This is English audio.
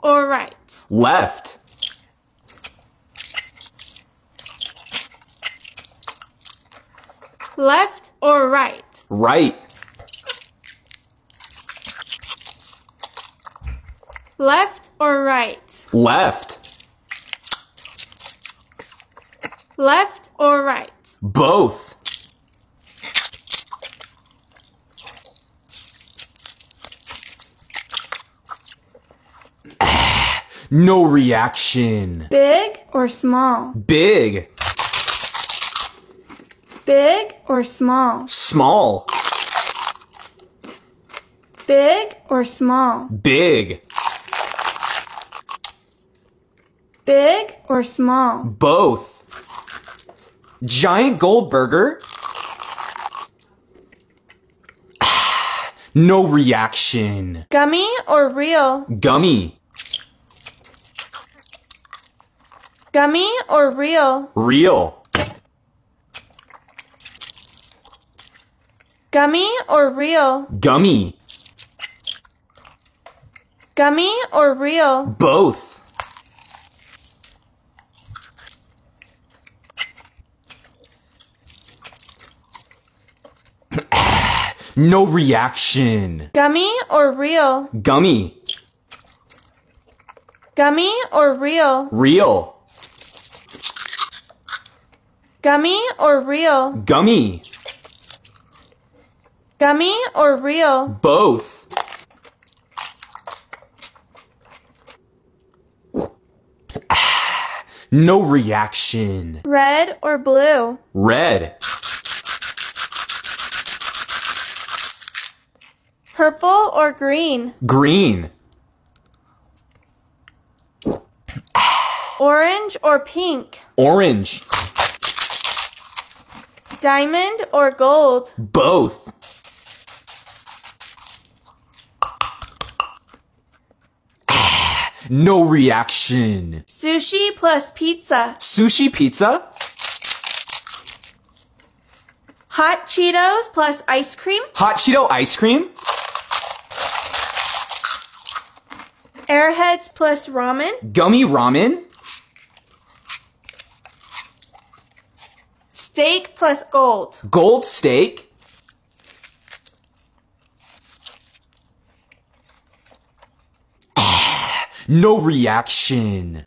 or right? Left. Left or right? Right. Left or right? Left. Left or right? Both. No reaction. Big or small? Big. Big or small? Small. Big or small? Big. Big or small? Both. Giant gold burger. No reaction. Gummy or real? Gummy. Gummy or real? Real. Gummy or real? Gummy. Gummy or real? Both. No reaction. Gummy or real? Gummy. Gummy or real? Real. Gummy or real? Gummy. Gummy or real? Both. No reaction. Red or blue? Red. Purple or green? Green. Orange or pink? Orange. Diamond or gold? Both. No reaction. Sushi plus pizza? Sushi pizza. Hot Cheetos plus ice cream? Hot Cheeto ice cream. Airheads plus ramen? Gummy ramen. Steak plus gold? Gold steak. No reaction.